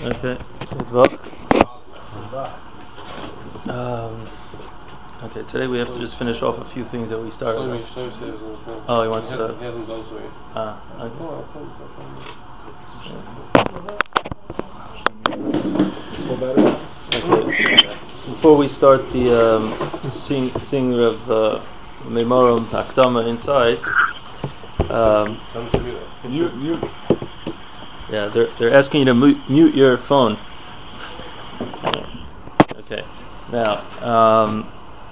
Okay, good luck. Okay, today we have to just finish off a few things that we started. Oh, he wants to. He hasn't done so yet. Okay. Before we start the sing of Memorum Akdama inside, yeah, they're asking you to mute your phone. Okay, now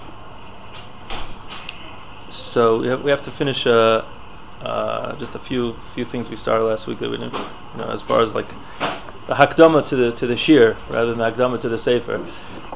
so we have to finish just a few things we started last week that we didn't, as far as like the hakdama to the shir rather than the hakdama to the sefer.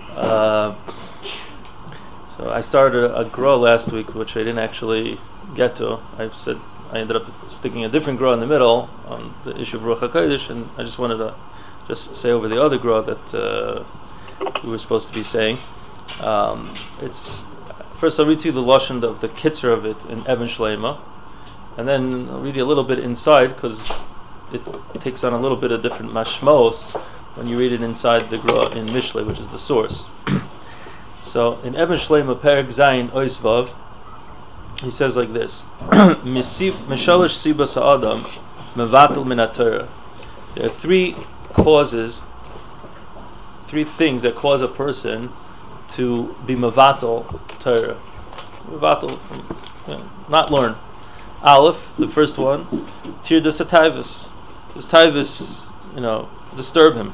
So I started a gra last week, which I didn't actually get to. I ended up sticking a different gra in the middle on the issue of Ruach HaKodesh, and I just wanted to just say over the other gra that we were supposed to be saying. It's first I'll read to you the lashon of the kitzer of it in Eben Shleima, and then I'll read you a little bit inside because it takes on a little bit of different mashmos when you read it inside the gra in Mishlei, which is the source. So in Eben Shleima Perek Zayin Ois Vav, he says like this: Mishalosh sibas ha'adam mevatel min haTorah. There are three things that cause a person to be mevatel Torah. Mevatel, not learn. Aleph, the first one, tirdas ha'taivus. His taivus, disturb him.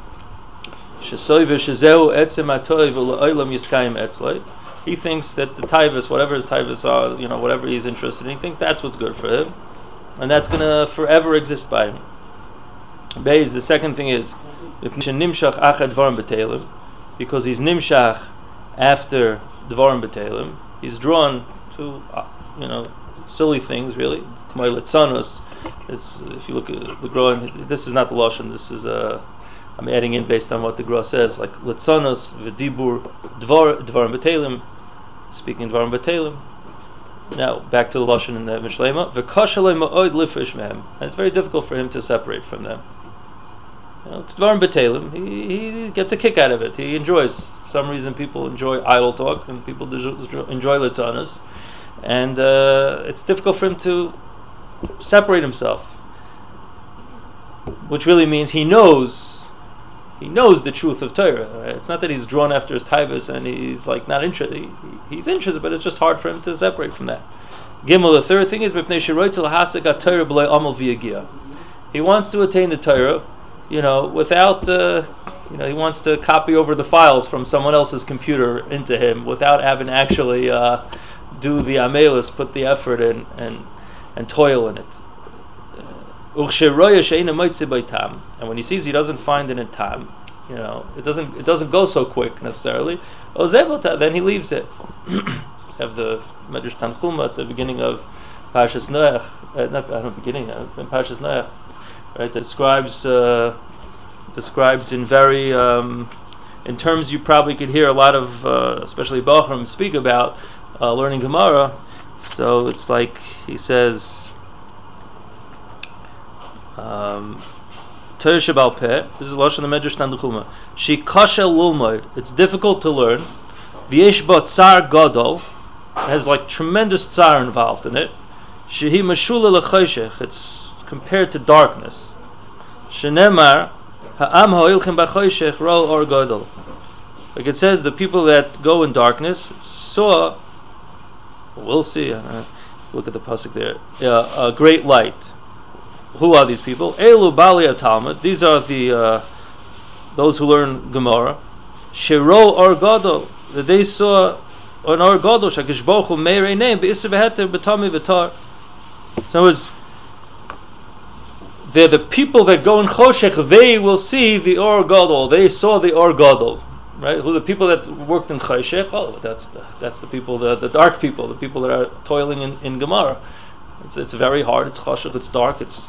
He thinks that the taivus, whatever his taivus are, whatever he's interested in, he thinks that's what's good for him, and that's going to forever exist by him. Beis, the second thing is because he's nimshach after dvarim b'telim. He's drawn to silly things, really. It's, if you look at the gra, this is not the lashon. This is I'm adding in based on what the gra says, like litzanos v'dibur dvarim b'telim, speaking dvarim b'telim. Now back to the lashon in the Mishlema. V'kashalei ma'od lifresh mehem, and it's very difficult for him to separate from them. It's dvarim b'telim. He gets a kick out of it. He enjoys. For some reason, people enjoy idle talk, and people enjoy litzanos, and it's difficult for him to separate himself. Which really means he knows the truth of Torah. Right? It's not that he's drawn after his taivus and he's like not interested. He's interested, but it's just hard for him to separate from that. Gimel, the third thing is he wants to attain the Torah, without he wants to copy over the files from someone else's computer into him without having actually do the amelis, put the effort in and toil in it. And when he sees he doesn't find it in tam, it doesn't go so quick necessarily. Then he leaves it. Have the Medrash Tanchuma at the beginning of Parshas Noach, in Parshas Noach, right? That describes in very in terms you probably could hear a lot of, especially Bachram, speak about learning Gemara. So it's like he says. Torah Shebal Peh. This is lashon the Medrash Tanchuma. She kasha lulmoid. It's difficult to learn. V'yesh bo tsar gadol. It has like tremendous tsar involved in it. Shehi mashula lechoshech. It's compared to darkness. Shenemar ha'am ha'ilchem b'choshech ro or gadol. Like it says, the people that go in darkness saw. We'll see. Look at the pasuk there. A great light. Who are these people? Elu Bali Talmud. These are the those who learn Gemara. Shiro or Gadol. That they saw an or Gadol. Shakish Bochu Meirei name. Be'isr Beheter B'tami B'tar. So they're the people that go in Choshech. They will see the or Gadol. They saw the or Gadol. Right? Who the people that worked in Choshech? Oh, that's the people, the dark people, the people that are toiling in Gemara. It's very hard. It's chashuv. It's dark. It's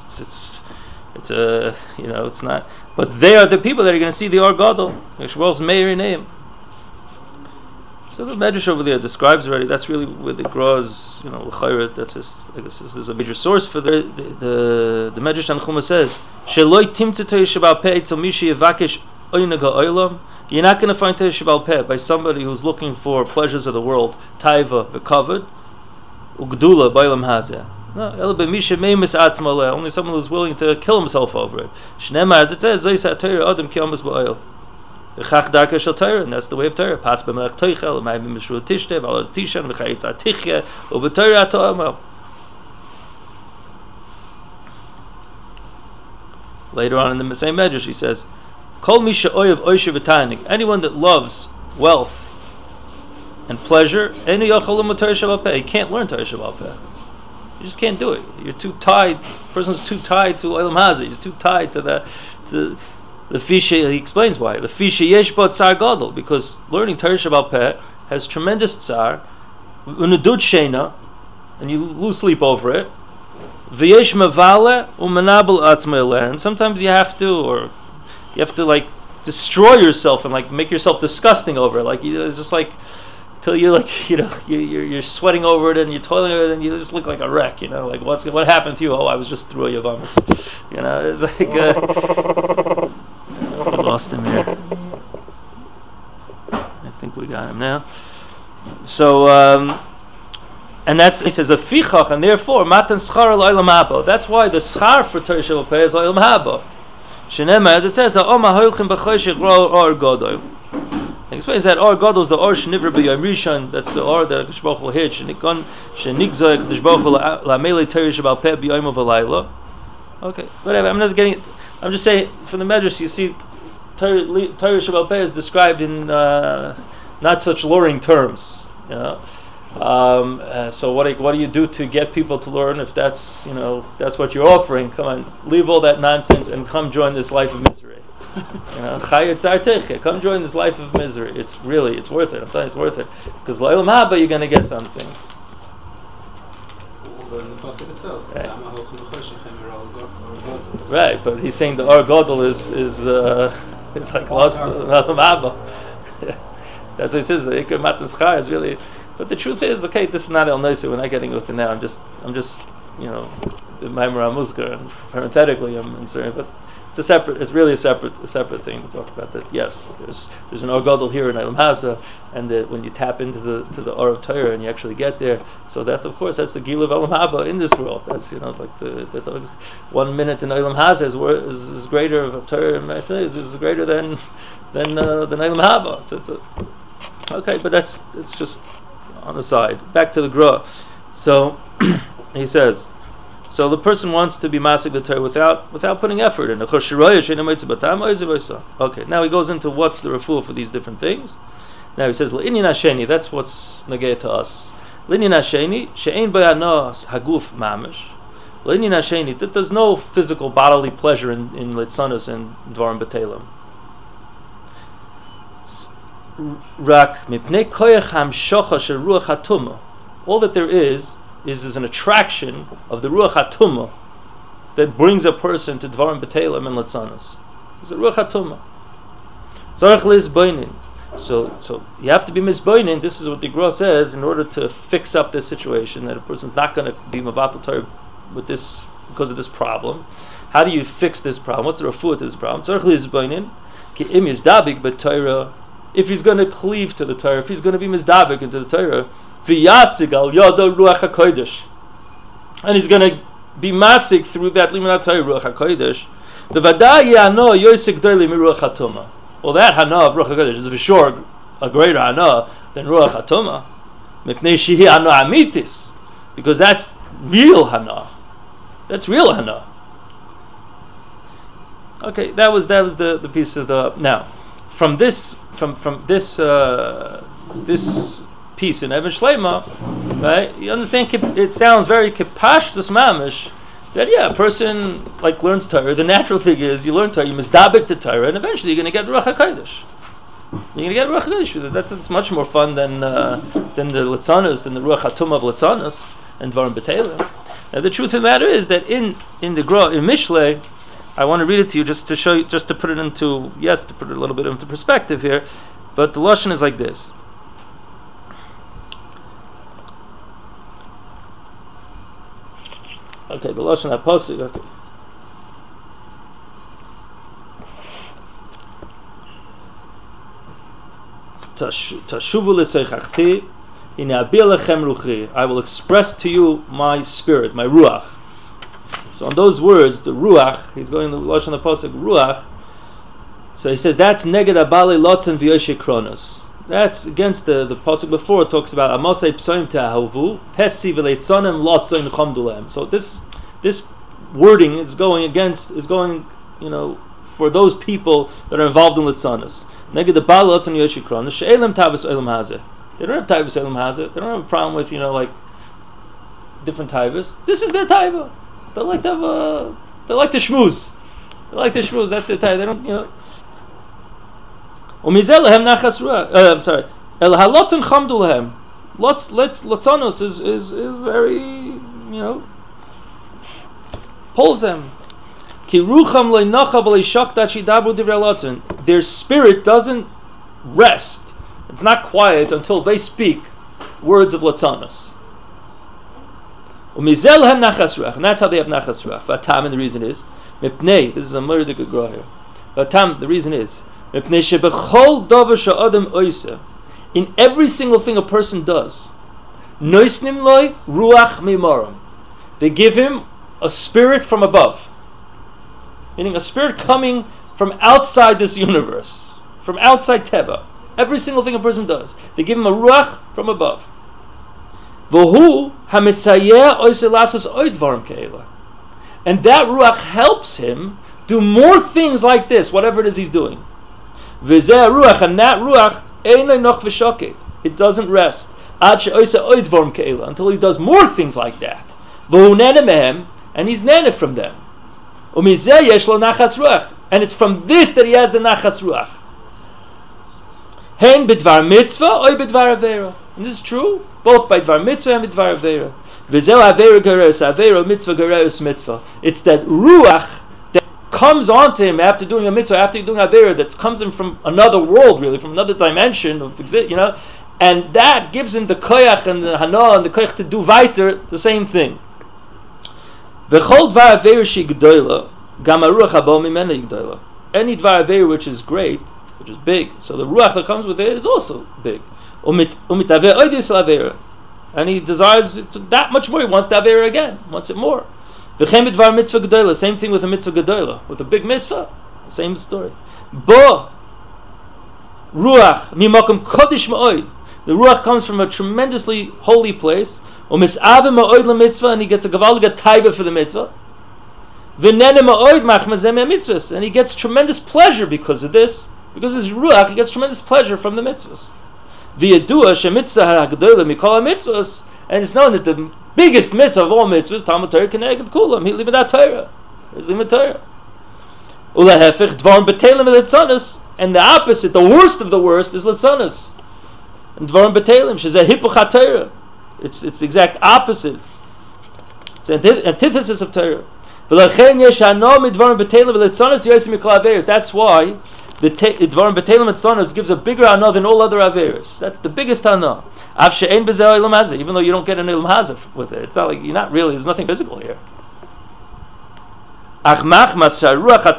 not. But they are the people that are going to see the Or Gadol. Yeshua Meir name. So the Medrash over there describes already. That's really where the Gra is, l'chayra. That's just, I guess this is a major source for the Medrash Tanchuma says, "Sheloi timtze Torah shebal peh till mishi yevakesh oineg ha'olam." You're not going to find Torah shebal peh by somebody who's looking for pleasures of the world, taiva v'kavod, ugdula b'olam hazeh. No, only someone who's willing to kill himself over it. Shnema, as it says, and that's the way of Torah. Later on in the same medrash, he says, anyone that loves wealth and pleasure, he can't learn Torah Shebal Peh. You just can't do it. You're too tied. The person's too tied to Olam Hazeh. He's too tied to the fisha. He explains why. The fisha yesh bo tsar gadol, because learning Torah Shebal Peh has tremendous tsar, unadud sheina, and you lose sleep over it. V'yesh mevale umenabel atzmei, and sometimes you have to like destroy yourself and like make yourself disgusting over it. Like it's just like. Till you you're sweating over it and you're toiling over it and you just look like a wreck, like what happened to you? Oh, I was just through a Yavamas. It's like we lost him here. I think we got him now. So and that's, he says, a fichach, and therefore matan schar l'olam haba. That's why the schar for Torah Shebal Peh is l'olam haba. Shenema, as it says, ha'oma hoilchim b'choshech ro or godoy. He explains that Or Gadol is the Or Shnivra B'Yom Rishon. That's the Or that Hakadosh Baruch Hu hid. Shenikon Shenikzoi Hakadosh Baruch Hu LaMelei Torah Shebal Peh B'Yom V'Layla. Okay, whatever. I'm not getting it. I'm just saying from the Medrash. You see, Torah Shebal Peh is described in not such luring terms. So what do you do to get people to learn? If that's that's what you're offering, come on, leave all that nonsense and come join this life of misery. Come join this life of misery. It's worth it. I'm telling you, it's worth it. Because l'olam haba, you're going to get something. Right, but he's saying the Or Gadol is like lost l'olam haba. That's what he says. The Ikar Matan Schar is really. But the truth is, okay, this is not El Noisei. We're not getting into now. I'm just the Maimar HaMuzkar, and parenthetically, I'm inserting, but. It's really a separate thing to talk about that. Yes, there's an Or Gadol here in Olam Hazeh, and that when you tap into the Or of Torah and you actually get there, so that's the Gil of Olam Haba in this world. That's like the 1 minute in Olam Hazeh is greater of Torah and Ma'aseh is greater than Olam Haba. Okay, but it's just on the side. Back to the Gra. So he says. So the person wants to be masik the Torah without putting effort in. Okay, now he goes into what's the refuah for these different things. Now he says, L'inyan hasheni, that's what's negay to us. L'inyan hasheni, she'ein bayanos haguf mamish. L'inyan hasheni, that there's no physical bodily pleasure in litzanos and dvarim b'telim. Rak mipnei koyach hamshocha shel ruach hatumah. All that there is an attraction of the Ruach HaTumah that brings a person to Dvarim B'Telim and Latzanos. It's a Ruach HaTumah. Tzarech Lizboinin. So you have to be Mizboinin. This is what the Gra says in order to fix up this situation, that a person's not going to be Mavatal Torah with this because of this problem. How do you fix this problem? What's the refuah to this problem? Tzarech Lizboinin. Ki im yizdabik b'Torah. If he's going to cleave to the Torah, if he's going to be Mizdabik into the Torah, and he's going to be masik through that limanat Torah Ruach HaKodesh. Well, that hana of Ruach HaKodesh is for sure a greater hana than Ruach HaTumah, because that's real hana. That's real hana. Okay, that was the piece of the now. From this piece in Even Shleima, right? You understand? It sounds very kipashtus mamish. That a person like learns Torah. The natural thing is you learn Torah, you mizdabik to Torah, and eventually you're going to get Ruach HaKodesh. You're going to get Ruach HaKodesh. That's much more fun than the Litzanos, than the Ruach HaTumah of Litzanos and Dvarim B'Telim. Now the truth of the matter is that in the Gra in Mishlei, I want to read it to you just to show you, just to put it into to put it a little bit into perspective here. But the lashon is like this. Okay, the lashon haposik. Okay. Tashuvu l'seichachti, ine abir lechem ruchi. I will express to you my spirit, my ruach. So on those words, the ruach, he's going to the lashon haposik ruach. So he says that's neged abali lotzen v'yoshe kronos. That's against the pasuk before. It talks about amasei psoim te'ahavu pesi v'leitzonim lotzoin chomdulem. So this wording is going, for those people that are involved in litzanos. Neged abali lotzen v'yoshe kronos she'elam tavus olam hazeh. They don't have tavus olam hazeh. They don't have a problem with like different tavus. This is their taiva. They like to have they like to schmooze. That's their taiva. They don't I'm sorry. El halotzen chamdu lehem. Lotzanos is very pulls them. Ki rucham leinacha v'leishak dachi dabru divrei lotzen. Their spirit doesn't rest. It's not quiet until they speak words of lotzanos. Umizel lehem nachas ruach, and that's how they have nachas ruach. Vatam, and the reason is mipnei. This is a murder gra here. Vatam, the reason is. In every single thing a person does, they give him a spirit from above, meaning a spirit coming from outside this universe, from outside Teva. Every single thing a person does, they give him a ruach from above. And that ruach helps him do more things like this, whatever it is he's doing. And that ruach, it doesn't rest until he does more things like that. And he's nana from them. And it's from this that he has the nachas ruach. And this is true both by dvar mitzvah and dvar avera. It's that ruach comes onto him after doing a mitzvah, after doing avera, that comes in from another world, really, from another dimension of and that gives him the koyach and the hana and the koyach to do weiter the same thing. Any dvar avera which is great, which is big, so the ruach that comes with it is also big. And he desires it that much more. He wants the avera again, wants it more. Same thing with a mitzvah gedola, with a big mitzvah, same story. Bo ruach mimakom kodesh ma'od. The ruach comes from a tremendously holy place. Umisave ma'od mitzvah, and he gets a gavalga taiva for the mitzvah. V'nene ma'od machmazem mitzvahs, and he gets tremendous pleasure because of this. Because his ruach, he gets tremendous pleasure from the mitzvahs. V'yadua shemitzvah ha'gedola mikol mitzvahs. And it's known that the biggest mitzvah of all mitzvahs, Talmud Torah Keneged Kulam, he live that Torah. He's limit Torah. Ulahefich dvarim betelim l'tzanos, and the opposite, the worst of the worst, is l'tzanos. And dvarim betelim, shezeh hipuch Torah. It's the exact opposite. It's an antithesis of Torah. V'lachen yesh hano midvarim betelim l'tzanos yosim mikol averos. That's why the dvarim betelim l'tzanos gives a bigger hana than all other averos. That's the biggest hana. Even though you don't get an ilam hazeh with it, it's not like there's nothing physical here. But because the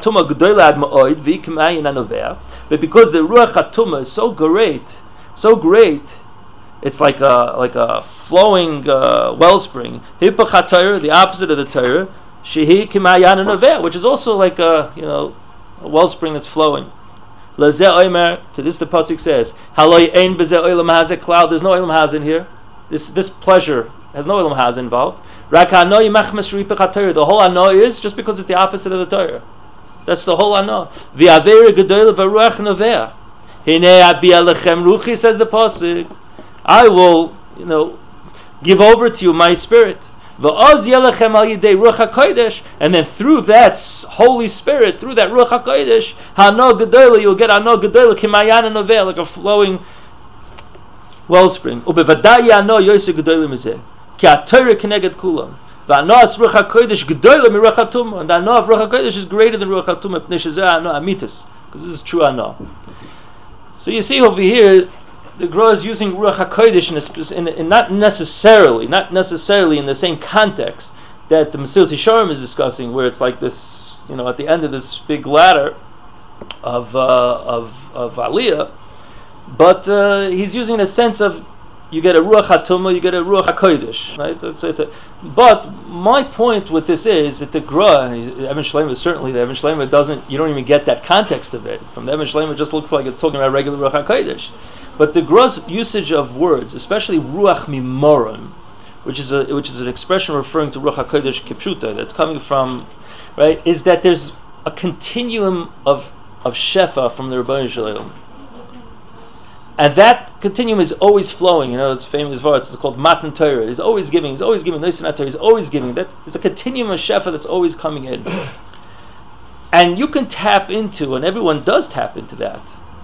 ruach hatuma is so great, it's like a flowing wellspring. The opposite of the Torah, which is also like a wellspring that's flowing. To this the pasuk says, there's no ilam hazeh in here. This pleasure has no ilam hazeh involved. The whole ano is just because it's the opposite of the Torah. That's the whole ano. Says the pasuk, I will give over to you my spirit. And then through that Holy Spirit, through that Ruach HaKodesh, you'll get Hano Gedola Kimayan and Noveh, like a flowing wellspring. And the Hano of Ruach HaKodesh is greater than Ruach HaTumah, because this is true Hano. So you see over here, the Gra is using Ruach HaKodesh in not necessarily in the same context, that the Mesilas Yesharim is discussing, where it's like this, at the end of this big ladder of Aliyah, but he's using a sense of you get a Ruach HaTumah, you get a Ruach HaKodesh, right? But my point with this is that the Gra, Evan Shleima, certainly the Evan Shleima you don't even get that context of it. From the Evan Shleima, it just looks like it's talking about regular Ruach HaKodesh. But the Gra's usage of words, especially Ruach Mimoron, which is an expression referring to Ruach HaKodesh Kipshuta, that's coming from, right, is that there's a continuum of Shefa from the Rebbeinu Shalom. And that continuum is always flowing. It's famous words. It's called Matan Torah. He's always giving. He's always giving. He's always giving. That is a continuum of Shefa that's always coming in. And you can tap into, and everyone does tap into that.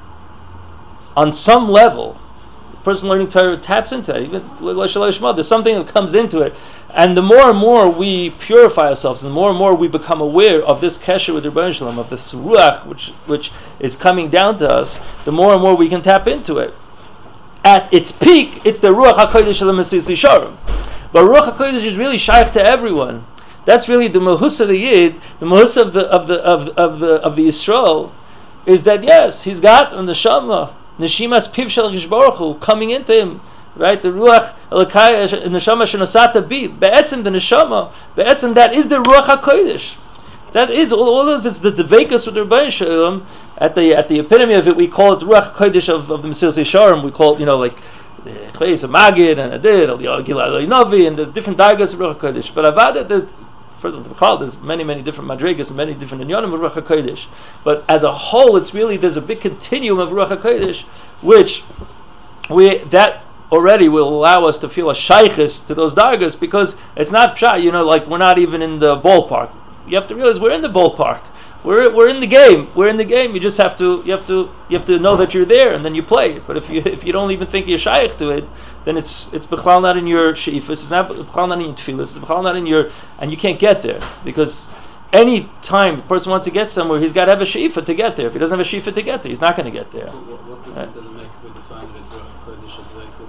On some level, the person learning Torah taps into that. Even there's something that comes into it. And the more and more we purify ourselves, and the more and more we become aware of this kesher with Rebbeinu Shalom, of this ruach which is coming down to us, the more and more we can tap into it. At its peak, it's the ruach hakodesh of the Mesilas Yesharim. But ruach hakodesh is really shaykh to everyone. That's really the mahus of the Yid, the mahus of the Yisrael, is that yes, he's got an neshama, neshimas piv shel HaKadosh Baruch Hu coming into him. Right, the ruach elokaya neshama shenosata bid. Be'etzem the neshama, be'etzem that is the ruach hakodesh. That is all this is the devekus with the Rebbeinu Shalom. At the epitome of it, we call it the ruach hakodesh of the Mesilas Yesharim. We call it like Chayes and Magid and Adid, Gilad Novi, and the different dargas of ruach hakodesh. But Avada, first of all, there's many different madrigas and many different inyanim of ruach hakodesh. But as a whole, there's a big continuum of ruach hakodesh, which that already will allow us to feel a shaykhis to those dargas, because it's not pshat, like we're not even in the ballpark. You have to realize we're in the ballpark. We're in the game. We're in the game. You just have to know that you're there, and then you play it. But if you don't even think you're shaykh to it, then it's b'chlal not in your sheifas. It's not b'chlal not in your tefillas. It's b'chlal not in your, and you can't get there, because any time the person wants to get somewhere, he's got to have a sheifa to get there. If he doesn't have a sheifa to get there, he's not going to get there. What difference does it make if we define it as ruach hakodesh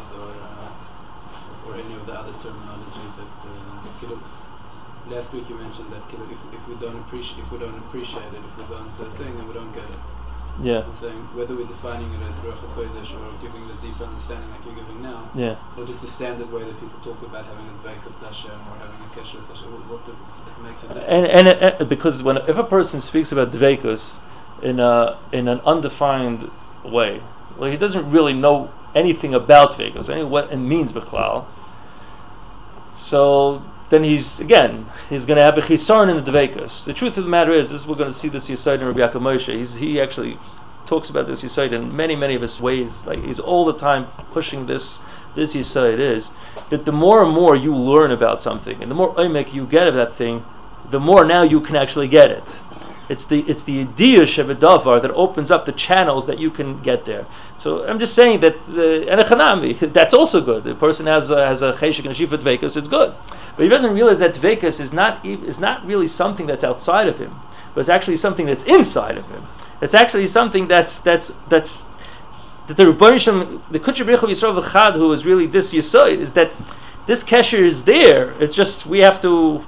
or any of the other terminologies that last week you mentioned that if we don't appreciate it, if we don't think, then we don't get it. Yeah. I'm saying whether we're defining it as ruach hakodesh or giving the deep understanding like you're giving now, or just the standard way that people talk about having a dveikus Hashem or having a kesher with Hashem, it makes a difference. And because if a person speaks about dveikus in an undefined way, well, he doesn't really know anything about dveikus, what it means b'chlal. So then he's going to have a chisaron in the dveikus. The truth of the matter is, we're going to see this yesod in Rabbi Yaakov Moshe. He actually talks about this yesod in many of his ways. Like he's all the time pushing this yesod is that the more and more you learn about something, and the more oimek you get of that thing, the more now you can actually get it. It's the idea shebedavar that opens up the channels that you can get there. So I'm just saying that and a chanami, that's also good. The person has a cheshik and a shifat dveikus, it's good, but he doesn't realize that dveikus is not really something that's outside of him, but it's actually something that's inside of him. It's actually something that's that the Rebbeinu Shalom, the Kutcher B'Richa Yisrael V'Chad, who is really this yesod, is that this kesher is there. It's just we have to,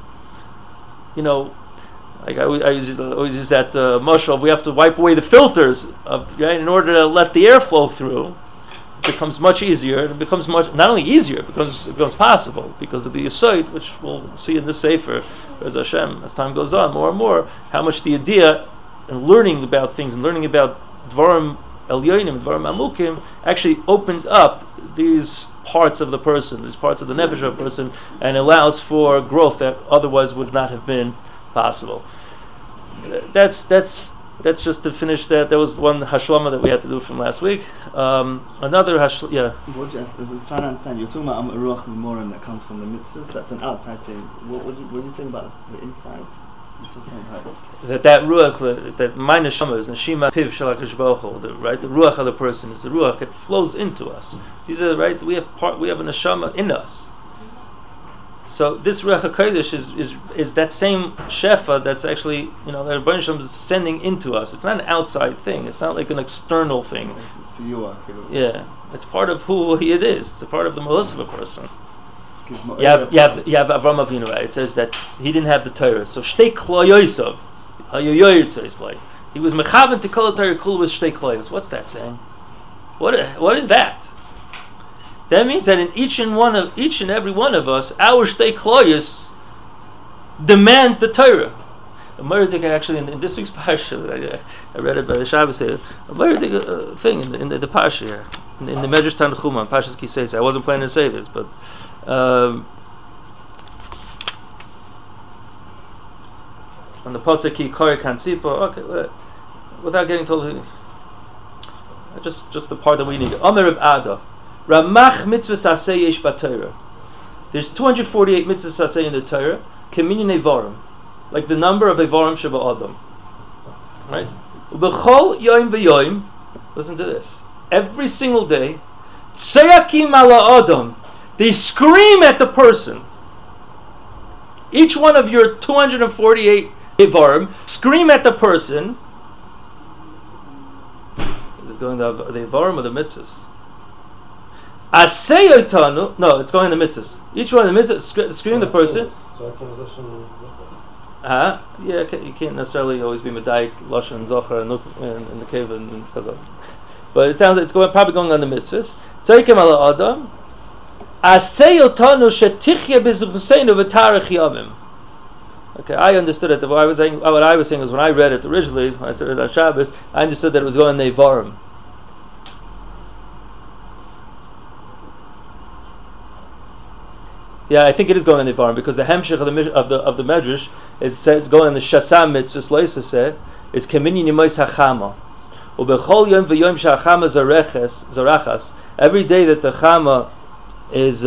like I always use that mashal. We have to wipe away the filters in order to let the air flow through. It becomes much easier, and it becomes not only easier, it becomes possible because of the yesod, which we'll see in this sefer as Hashem as time goes on more and more. How much the idea and learning about things and learning about dvarim elyonim and dvarim amukim actually opens up these parts of the person, these parts of the nefesh of the person, and allows for growth that otherwise would not have been possible. That's just to finish that. There was one hashlama that we had to do from last week. Another hashlama, yeah. I'm trying to understand. You're talking about ruach mimorim that comes from the mitzvahs. That's an outside thing. What are you saying about the inside? That ruach, that my neshama is neshima piv shel HaKadosh Baruch Hu, right? The ruach of the person is the ruach. It flows into us. These are right. We have a neshama in us. So this Ruach HaKodesh is that same shefa that's actually, the Rebbeinu Shalom is sending into us. It's not an outside thing. It's not like an external thing. Yeah, it's part of who it is. It's a part of the malus of a person. You have Avram Avinu, right? It says that he didn't have the Torah. So Shtei Kloyosov, he was mechaven to kol Torah kul with Shtei Kloyos. What's that saying? What is that? That means that in each and every one of us, our Shtei Kloyos demands the Torah. A Murdik actually in this week's parsha, I read it by the Shabbos here. A Murdik thing in the parsha here, in the Medrash Tanchuma, Parshas Kisei. I wasn't planning to say this, but on the pasuk Ki Kori Kansipa. Okay, without getting told, just the part that we need. Omer Reb Ada, Ramach mitzvahs aseh yesh b'Torah. There's 248 mitzvahs aseh in the Torah. Keminyan evarim, like the number of evarim sheba adam. Right? B'chol yoim v'yoim. Listen to this. Every single day, tzayakim ala adam. They scream at the person. Each one of your 248 evarim scream at the person. Is it going the evarim or the mitzvahs? Aseyotanu. No, it's going the mitzvahs. Each one of the mitzvahs scream the person. Yeah, you can't necessarily always be medayik lashon and zohar in the cave and chazal, but it sounds like it's probably going on the mitzvahs. Tzayikim ala adam, aseyotanu shetichya b'zuchuseinu v'tarich yamim. Okay, I understood it. What I was saying was when I read it originally, when I started on Shabbos, I understood that it was going to Nevarim. Yeah, I think it is going in Nevarim because the hemshich of the Medrash says going in the Shasam mitzvahs loisaseh is keminyan yimois hachama ubechol yom v'yom shachama zarachas. Every day that the chama is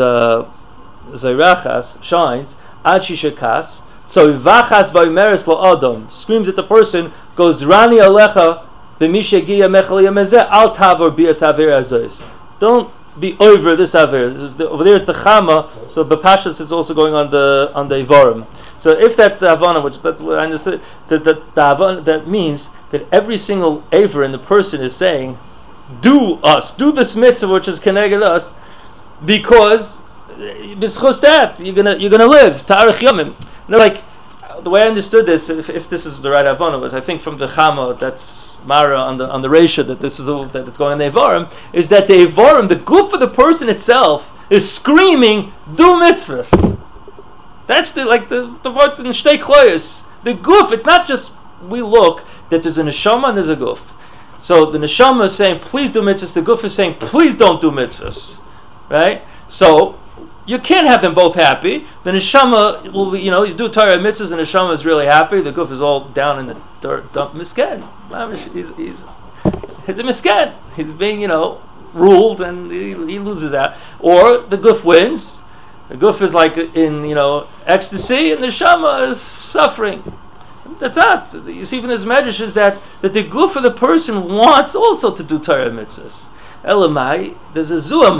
zarachas shines ad shishakas. So vachas v'omeres lo adam screams at the person, goes rani alecha b'mishegiya mechal yamezeh al tavor bias haver azois. Don't be over this aver. Over there is the chama, so the pashas is also going on the ivarim. So if that's the havana, which that's what I understood, that means that every single aver in the person is saying, do this mitzvah which is connected us, because b'schus that you're gonna live ta'arich yomim. Like the way I understood this, if this is the right havana, but I think from the chama that's Mara on the Reisha that this is that it's going on the Evarim, is that the Evarim, the goof of the person itself, is screaming, do mitzvahs. That's the word in Shtei Kloyos. The goof, it's not just we look that there's a neshama and there's a goof. So the neshama is saying, please do mitzvahs, the goof is saying, please don't do mitzvahs. Right? So you can't have them both happy. The neshama will be, you do Torah mitzvahs and the neshama is really happy. The goof is all down in the dirt, dump, misken. He's a misken. He's being, ruled and he loses out. Or the goof wins. The goof is like in, ecstasy and the neshama is suffering. That's not. You see from this medrash is that the goof of the person wants also to do Torah mitzvahs. Elamai, there's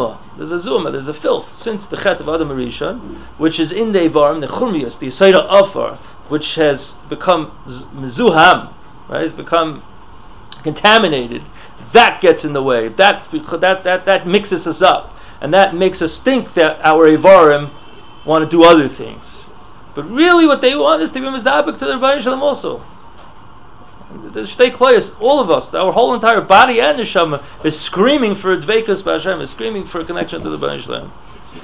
a filth since the Chet of Adam Rishon, which is in the Evarim, the Churmius, the Yisayra Afar, which has become mezuham, right? It's become contaminated. That gets in the way. That mixes us up, and that makes us think that our Evarim want to do other things. But really, what they want is to be mizdabek to the Rebbeinu Shalom also. The Shtei Kloyos, all of us, our whole entire body and neshama is screaming for dveikus b'Hashem, is screaming for a connection to the Rebbeinu Shalom.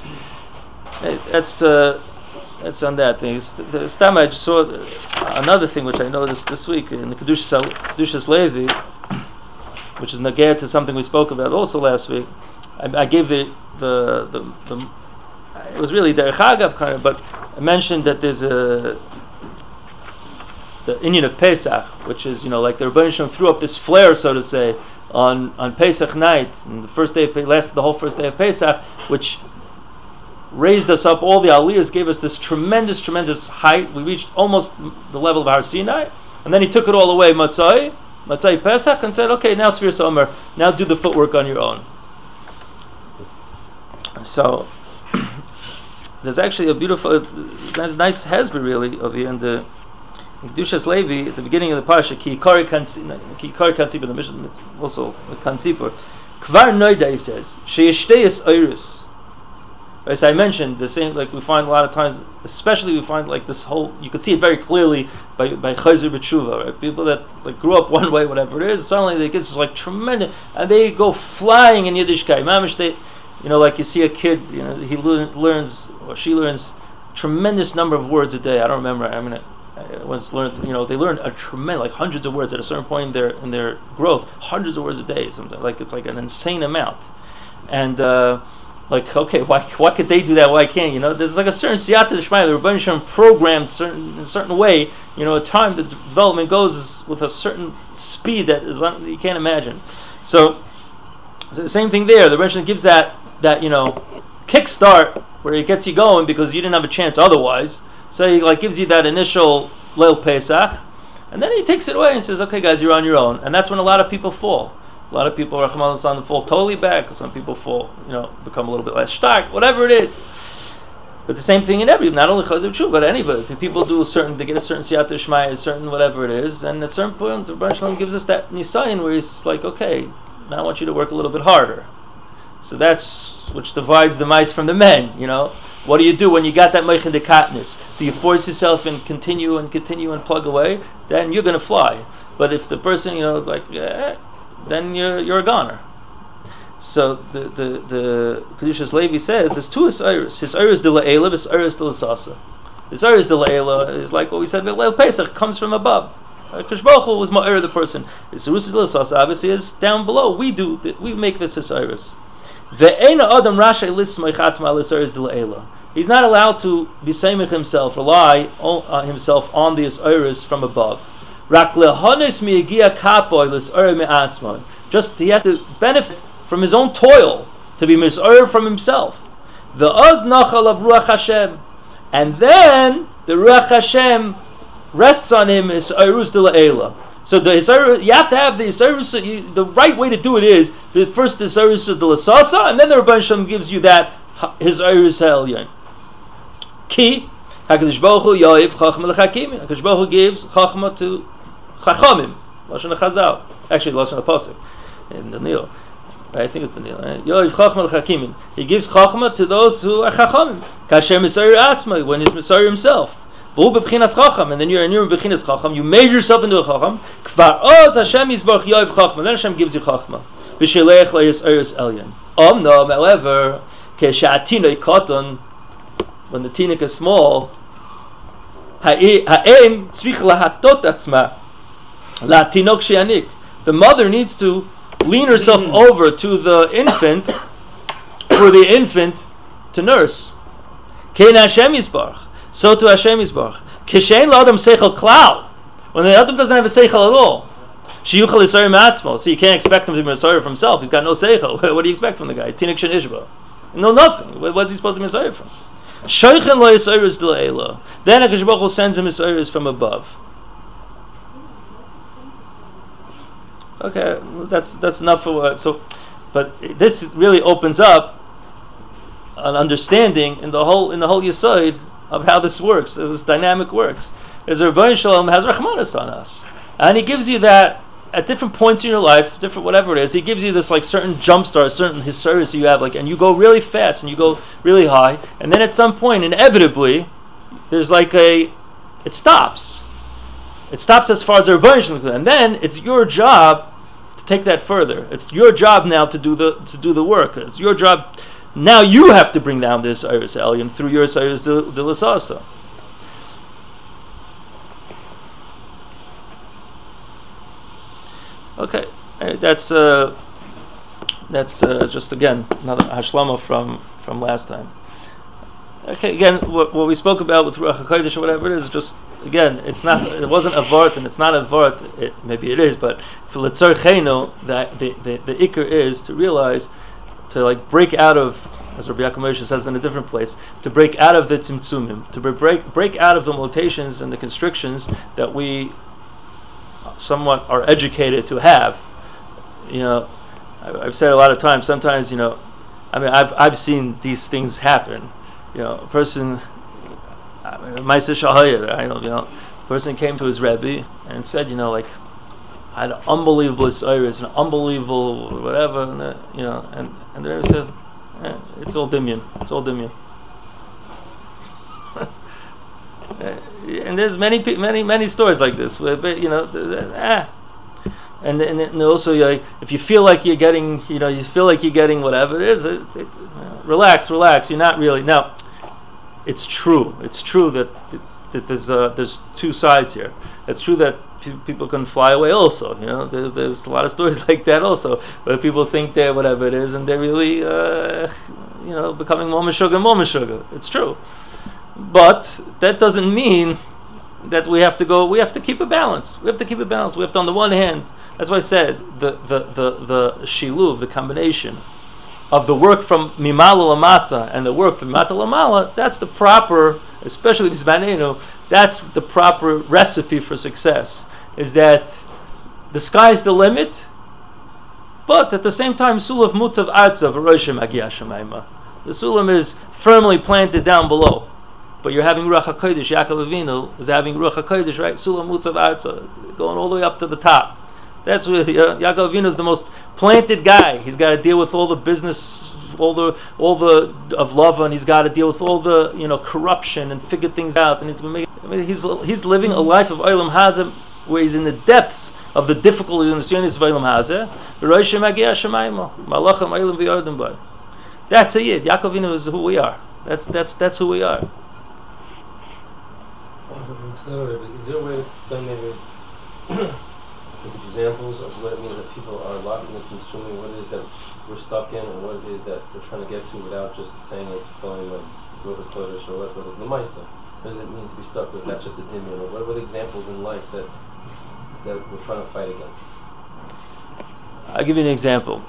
That's on that thing. Stam, I just saw another thing which I noticed this week in the Kedushas Levi, which is nageh to something we spoke about also last week. I gave the it was really derech agav kind of, but I mentioned that there's the Indian of Pesach, which is, like the Rebbeinu Shalom threw up this flare, so to say, on Pesach night, and lasted the whole first day of Pesach, which raised us up. All the Aliyahs gave us this tremendous height. We reached almost the level of Har Sinai, and then he took it all away, Matzai Pesach, and said, okay, now Sfiras Omer, now do the footwork on your own. So there's actually a beautiful, nice hezbollah really over here in the Kedushas Levi at the beginning of the parsha. Ki Kari Kantzipur, the mission, it's also Kantzipur. Kvar Noida, he says, Sheyeshteyes Oiris. As I mentioned, the same, like we find a lot of times, especially we find like this whole, you could see it very clearly by Chayzer B'Tshuva, right? People that like grew up one way, whatever it is, suddenly they get this like tremendous, and they go flying in Yiddishkeit. Mamish, they, like you see a kid, he learns, or she learns tremendous number of words a day. I don't remember, I once learned, they learn a tremendous, like hundreds of words at a certain point in their growth, hundreds of words a day, something like it's like an insane amount. And like, okay, why could they do that? Why can't There's like a certain siyata d'shmaya. The Rebbeinu Shalom programmed in a certain way. A time the development goes with a certain speed that is you can't imagine. So the same thing there. The Rebbeinu Shalom gives that kickstart where it gets you going because you didn't have a chance otherwise. So he like gives you that initial Leil Pesach, and then he takes it away and says, "Okay, guys, you're on your own." And that's when a lot of people fall. A lot of people, Rahman al-San, fall totally back. Some people fall, become a little bit less stark, whatever it is. But the same thing in every, not only Chazal Tshuva, but anybody. People they get a certain siyata d'shmaya, a certain whatever it is, and at a certain point, the Rebbeinu Shalom gives us that nisayin where he's like, okay, now I want you to work a little bit harder. So that's which divides the mice from the men. What do you do when you got that meichin de katnis? Do you force yourself and continue and plug away? Then you're going to fly. But if the person, then you're a goner. So the Kedushas Levi says there's two Isairis. His Isairis de la'ela, his Isairis de l'sasa. His Isairis de la'ela is like what we said, Leil Pesach comes from above. Kadosh Baruch Hu was ma'ir the person. His Isairis de l'sasa obviously is down below. We make this his Isairis. Ve'ena adam rashay lismay chatzma al Isairis de la'ela. He's not allowed to be samech himself, rely on himself on the Isairis from above. Just he has to benefit from his own toil to be mis'or from himself. And then the Ruach Hashem rests on him is Isarus de la'ela. So you have to have the Isarus. The right way to do it is the first Isarus de l'sasa, and then the Rebbeinu Shalom gives you that his Isarus ha'elyon. Ki HaKadosh Baruch Hu yoiv chachma l'chakim. HaKadosh Baruch Hu gives chachma to Chachamim, Lashon HaChazal. Actually, Lashon HaPasuk in the Nil. I think it's the Nil. Yoiv Chachma l'Chakimin. He gives Chachma to those who are Chachamim. Kasher Misayir Atzma, when he's Misayir himself. V'hu b'bchinas Chacham, and then you're b'bchinas Chacham. You made yourself into a Chacham. Kvar oz Hashem Yisbarach yoiv Chachma. Then Hashem gives you Chachma. V'shelech le'yisayirus elyon. No, however, Keshatinoi Koton, when the tinik is small, ha'em tzrich lahatot atzma. The mother needs to lean herself over to the infant for the infant to nurse. So to Hashem Yisbarach. When the Adam doesn't have a seichel at all, so you can't expect him to be Messiah for himself. He's got no seichel. What do you expect from the guy? Tinik shen ishba. No, nothing. What's he supposed to be Messiah from? Then HaKadosh Baruch Hu sends him Messiahs from above. Okay, that's enough for what. So, but this really opens up an understanding in the whole Yesod of how this works, how this dynamic works. Is Rebbeinu Shalom has Rachmanis on us, and he gives you that at different points in your life, different whatever it is. He gives you this like certain jump start, certain his service you have, like, and you go really fast and you go really high, and then at some point, inevitably, there's like it stops. It stops as far as the Rebbeinu Shalom, and then it's your job to take that further. It's your job now to do the work. It's your job. Now you have to bring down this Isairis Elyon through your Isairis de l'sasa. Okay, that's just again another hashlama from last time. Okay, again, what we spoke about with Ruach HaKodesh or whatever it is, just again, it wasn't a vart, and it's not a vart. Maybe it is, but for Litzar Cheno, that the ikar is to realize, to like break out of, as Rabbi Yaakov Moshe says in a different place, to break out of the tzimtzumim, to break out of the limitations and the constrictions that we somewhat are educated to have. I've said a lot of times. Sometimes, I've seen these things happen. A person, Ma'aser Shahaya, a person came to his Rebbe and said, I had an unbelievable Isairis, an unbelievable whatever, and the Rebbe said, It's all dimyan. It's all dimyan. And there's many stories like this. Where, And also, if you feel like you're getting, whatever it is, relax. You're not really. Now, it's true. It's true that there's two sides here. It's true that people can fly away also. There's a lot of stories like that also, where people think they're whatever it is, and they're really, becoming momashuga. It's true. But that doesn't mean that we have to keep a balance. We have to, on the one hand, that's why I said, the shiluv, the combination of the work from mimala lamata and the work from mata lamala, that's the proper, especially b'zmanenu, that's the proper recipe for success, is that the sky's the limit, but at the same time, sulav mutzav artzav v'roishem agia shamayma. The sulam is firmly planted down below. But you're having Ruach HaKodesh. Yaakov Avinu is having Ruach HaKodesh, right? Sulam Mutzav Arza, going all the way up to the top. That's where Yaakov Avinu is the most planted guy. He's got to deal with all the business, all the of lava, and he's got to deal with all the corruption and figure things out. And he's living a life of Olam Hazeh where he's in the depths of the difficulty in the Sionis of Olam Hazeh. V'roishem agia shamayim, malachim olam v'yardim bay. That's a yid. Yaakov Avinu is who we are. That's who we are. Is there a way to explain maybe with examples of what it means that people are locking and consuming, what it is that we're stuck in, and what it is that we're trying to get to without just saying it's following the Ruach HaKodesh or whatever it is, the Maisa? What does it mean to be stuck with not just a dimyon? Or what are the examples in life that we're trying to fight against? I'll give you an example.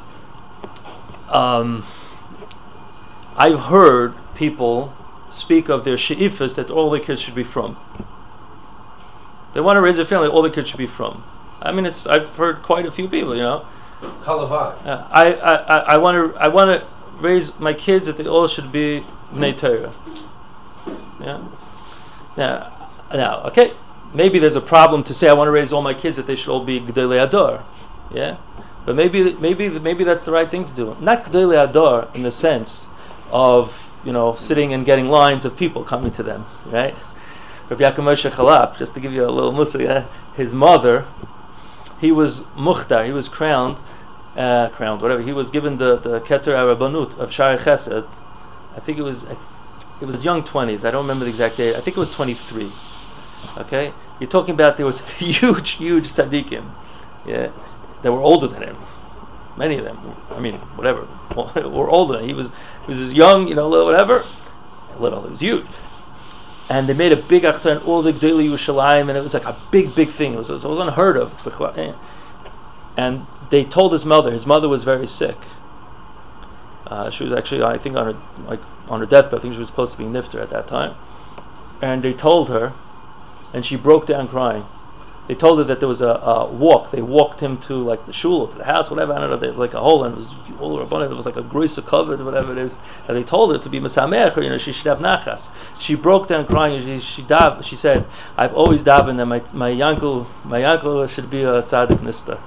I've heard people speak of their she'ifas that all their kids should be from. They want to raise a family all their kids should be from. I mean, I've heard quite a few people, Chalavai. I want to raise my kids that they all should be Bnei Torah. Yeah. Now, okay, maybe there's a problem to say I want to raise all my kids that they should all be Gdolei Ador. Yeah. But maybe that's the right thing to do. Not Gdolei Ador in the sense of sitting and getting lines of people coming to them, right? Rabbi Yaakov Moshe Chalap, just to give you a little musa, his mother, he was mukhtar, he was crowned, whatever. He was given the Keter HaRabbanut of Sha'arei Chesed. I think it was young 20s. I don't remember the exact date. I think it was 23. Okay, you're talking about there was huge tzaddikim, yeah, that were older than him. Many of them, whatever, were older. He was as young, whatever. He was huge. And they made a big achtar and all the Gdolei Yerushalayim, and it was like a big thing. It was unheard of. And they told his mother was very sick. She was actually, I think, on her deathbed. I think she was close to being nifter at that time. And they told her, and she broke down crying. They told her that there was a walk. They walked him to the shul, to the house, whatever. I don't know. They like a hole, and it was all around it. It was like a gruisa covered, whatever it is. And they told her to be mesamech, or she should have nachas. She broke down crying. She said, "I've always davened that my yankel should be a tzaddik nister."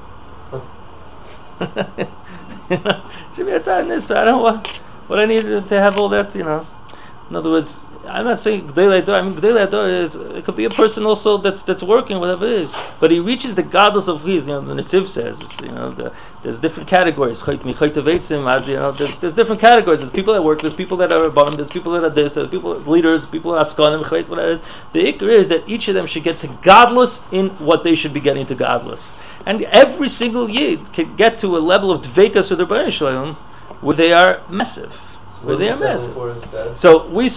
Should be a tzaddik nister. I don't want what I need to have all that. In other words, I'm not saying Gdolei Ador. Gdolei Ador is, it could be a person also that's working, whatever it is. But he reaches the godless of his. The Netziv says, there's different categories. There's different categories. There's people that work. There's people that are bottom. There's people that are this. There's people leaders. People that are askanim, whatever it is. The ikr is that each of them should get to godless in what they should be getting to godless, and every single yid can get to a level of dveikas with their Bnei Shalom where they are massive. Where they are massive. So we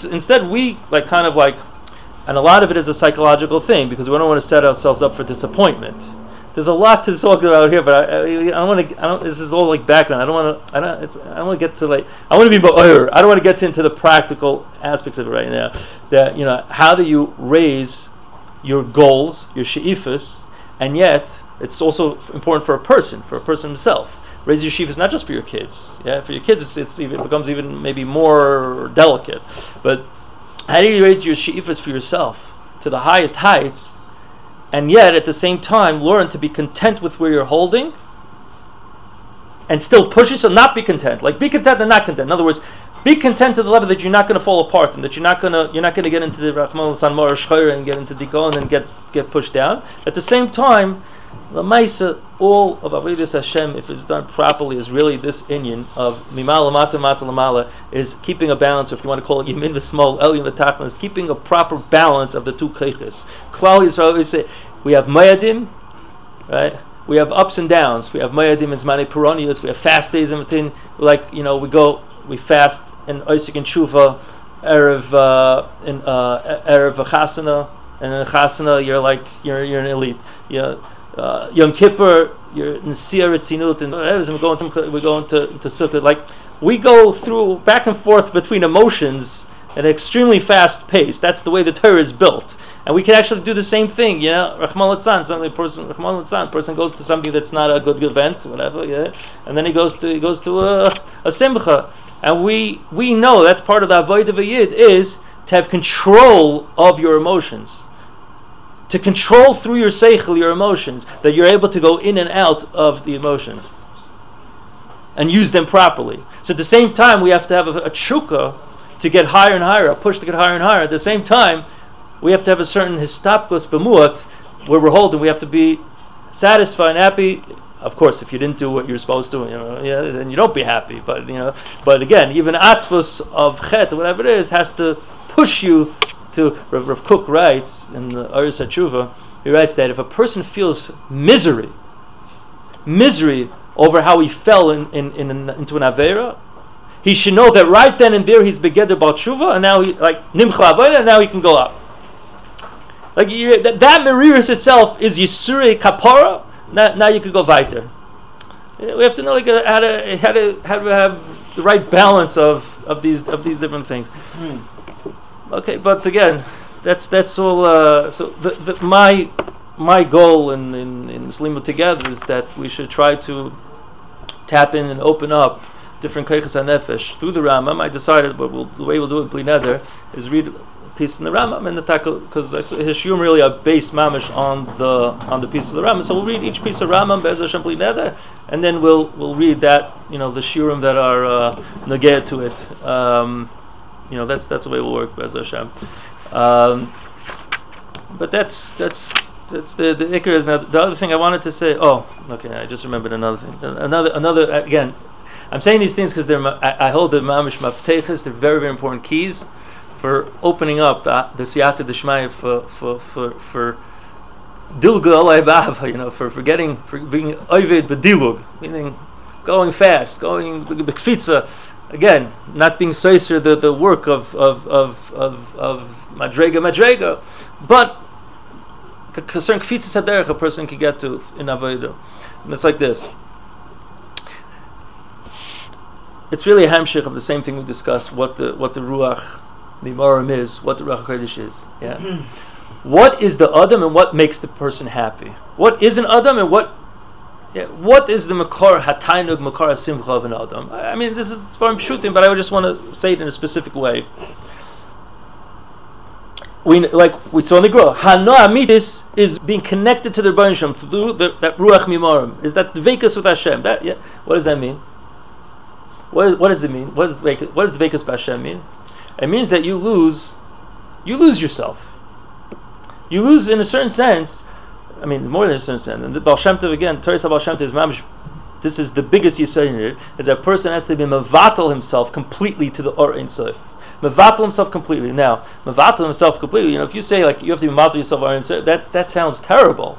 and a lot of it is a psychological thing because we don't want to set ourselves up for disappointment. There's a lot to talk about here, but I don't want to. This is all background. I don't want to. I want to get to I want to be. I don't want to get into the practical aspects of it right now. That how do you raise your goals, your she'ifas, and yet it's also important for a person himself. Raise your she'ifas not just for your kids. Yeah, for your kids it becomes even maybe more delicate. But how do you raise your she'ifas for yourself to the highest heights, and yet at the same time learn to be content with where you're holding, and still push yourself, not be content. Like be content and not content. In other words, be content to the level that you're not going to fall apart and that you're not going to get into the Rahman al-San and get into Dikon and get pushed down. At the same time, Lamaisa, all of Avodas Hashem, if it's done properly, is really this inyan of Mimala Mata Mata Lamala, is keeping a balance, or if you want to call it Yamin v'Smol, Elyon v'Tachlan, is keeping a proper balance of the two keiches. Klal Yisrael is we have Mayadim, right? We have ups and downs. We have Mayadim and Zmane Peronius. We have fast days in between. We fast in Oisik and Shuva, Erev Chasana, and in Chasana you're an elite. Yom Kippur, you're in Siyar Ritzinut, and we're going to Sukkot. Like we go through back and forth between emotions at an extremely fast pace. That's the way the Torah is built, and we can actually do the same thing. Rahman Litzan, person goes to something that's not a good event, whatever, and then he goes to a simcha, and we know that's part of the avodah of a yid is to have control of your emotions. To control through your seichel, your emotions, that you're able to go in and out of the emotions and use them properly. So at the same time, we have to have a tshuka to get higher and higher, a push to get higher and higher. At the same time, we have to have a certain histapkos b'muat where we're holding. We have to be satisfied and happy. Of course, if you didn't do what you're supposed to, then you don't be happy. But but again, even atzvus of chet, whatever it is, has to push you. To Rav Kook writes in the Aris HaTshuva, he writes that if a person feels misery over how he fell into an Avera, he should know that right then and there he's begeder bal tshuva, and now he nimcha avoda, and now he can go up. That meriris itself is yisuri kapara. Now you can go weiter. We have to know how to have the right balance of these different things. Okay, but again, that's all. So my goal in this limud together is that we should try to tap in and open up different keiches hanefesh through the Rambam. I decided, the way we'll do it, Bli Neder, is read a piece in the Rambam and the tackle, because his shiurim really are based mamish on the piece of the Rambam. So we'll read each piece of Rambam Be'ez Hashem Bli Neder, and then we'll read that the shiurim that are negeh to it. That's the way we'll work, Be'ez Hashem. But that's the ikar. Now, the other thing I wanted to say. Oh, okay. I just remembered another thing. Another. Again, I'm saying these things because I hold the mamish mafteiches. They're very, very important keys for opening up the siyata d'shmaya for dilga alay b'ava. For being oived b'dilug, meaning going fast, going b'kfitza. Again, not being soiser the work of madrega, but a certain kfitzas haderech a person can get to in avodah, and it's like this. It's really a hamshich of the same thing we discussed. What the ruach mimarim is, what the ruach kodesh is. Yeah. What is the adam and what makes the person happy? What is an adam and what is the makar hatainug makar simcha of an adam? I mean, this is for I'm shooting, but I would just want to say it in a specific way. We saw in the Gra, Hana Amitis is being connected to the Rebbeinu Shem through that Ruach Mimarim. Is that the Vekas with Hashem? What does that mean? What does it mean? What does the Vekas with Hashem mean? It means that you lose yourself. You lose in a certain sense. I mean, more than a certain sense. And the Baal Shem Tov, again, Torah Baal Shem Tov is mamish. This is the biggest yisod in it. Is that person has to be mevatel himself completely to the Or Ein Sof. Mevatel himself completely. Now, mevatel himself completely. If you say you have to be mevatel yourself Or Ein Sof, that sounds terrible.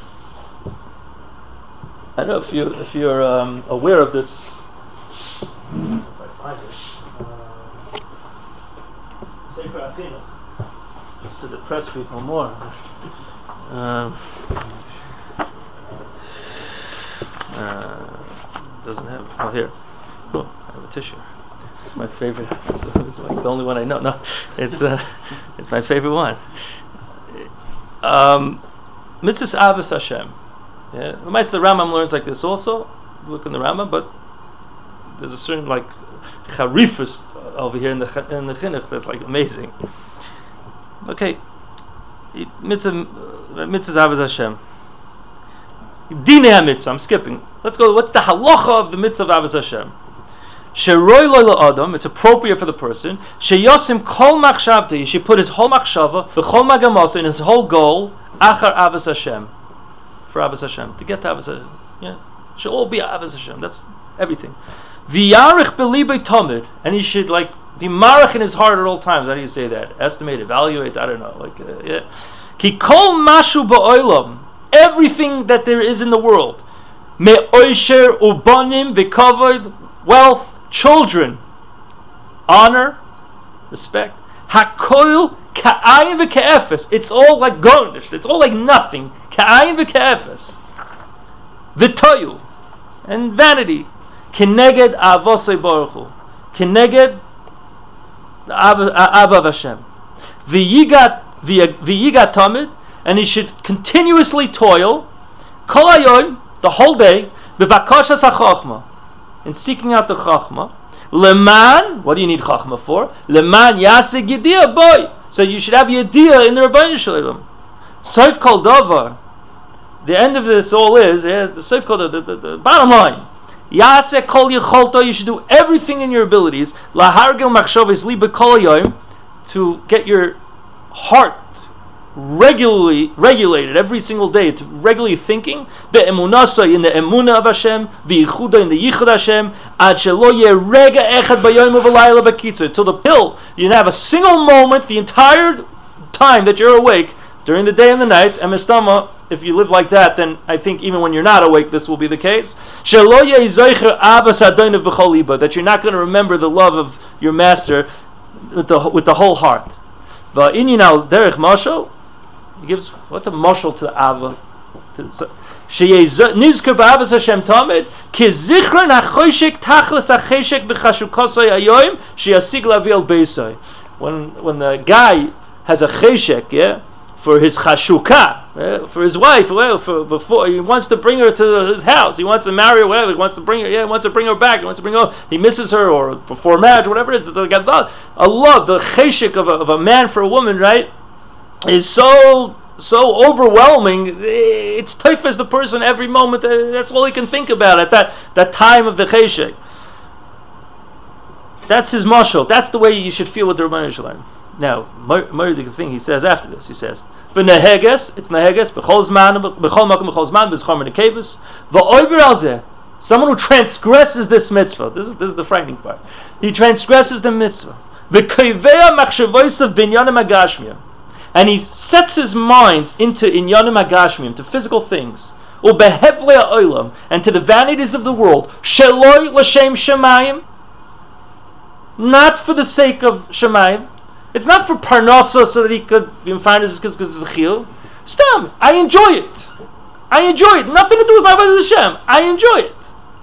I don't know if you're aware of this. If I find it, Sefer Achinuch, just to depress people more. Doesn't have. Oh, here. Oh, I have a tissue. It's my favorite. It's like the only one I know. No, it's my favorite one. Mitzvahs Avos Hashem. Yeah, the Rambam learns like this also. Look in the Rambam, but there's a certain charifus over here in the chinuch that's amazing. Okay, mitzvahs Avos Hashem. Dine HaMitzvah, I'm skipping. Let's go, what's the halacha of the mitzvah of Avos Hashem? Sheroy lo la'adam, it's appropriate for the person. Sheyosim kol machshavta, he should put his whole machshava, v'chol magamasa, and his whole goal, achar Avos Hashem. For Avos Hashem, to get to Avos Hashem. Yeah, should all be Avos Hashem, that's everything. V'yarich b'libei tamid, and he should like be marach in his heart at all times. How do you say that? Estimate, evaluate, I don't know. Like, yeah. Ki kol mashu ba'olam, everything that there is in the world, me'oisher ubanim v'kavod, wealth, children, honor, respect, hakoil ka'ayin v'ka'efes, it's all like garnished, it's all like nothing, ka'ayin v'ka'efes, v'toyu, and vanity, kineged avosei baruch hu, kineged avav Hashem, v'yigat tamid, and he should continuously toil, kol hayoim, the whole day, b'vakashas hachachma, in seeking out the chachma. Leman, what do you need chachma for? Leman yasig yediyah boy. So you should have yediyah in the Rebbeinu Shalom. Soif kol davar. The end of this all is the soif kol the bottom line. Yaseh kol yicholto. You should do everything in your abilities. Lahargil machshavos liba kol hayom, to get your heart regularly regulated every single day, to regularly thinking be'emunasa, in the emunah of Hashem, v'yichuda, in the yichud Hashem, ad shelo yeh rega echad bayom u'v'layla b'kitzur, till the pill you didn't have a single moment the entire time that you're awake during the day and the night. And mistama, if you live like that, then I think even when you're not awake this will be the case. Shelo yeh zoicher avas hadonav b'chol liba, that you're not going to remember the love of your master with the whole heart. Va'inyin al derech mashal, he gives, what's a mashal to the Ava? Nizker b'Avos Hashem tamid, ki zichron hachoshek tachlis hacheshek b'chashukosoi hayoim, sheyasig lavi al beisoi. When the guy has a cheshek, yeah, for his chashukah, for his wife, before he wants to bring her to his house, he wants to marry her, whatever, he wants to bring her, he wants to bring her back, he wants to bring her, he misses her, or before marriage, whatever it is, a love, the cheshek of a man for a woman, right, is so overwhelming. It's tough as the person every moment. That's all he can think about at that time of the cheshek. That's his mashal. That's the way you should feel with the Rebbeinu Shalom. Now, the thing he says after this, he says, "V'neheges, it's neheges b'chol zman, b'chol makom b'chol zman, b'zchar menekevus, v'oiver al zeh." Someone who transgresses this mitzvah. This is the frightening part. He transgresses the mitzvah. V'koivea machshavosav binyanim agashmiyah. And he sets his mind into inyanim agashmim, to physical things, ubehevle ha'olam, and to the vanities of the world, sheloi l'shem shemayim, not for the sake of shemayim. It's not for parnasa so that he could be in finance because it's a chil. Stam, I enjoy it. I enjoy it. Nothing to do with my Avodas Hashem. I enjoy it.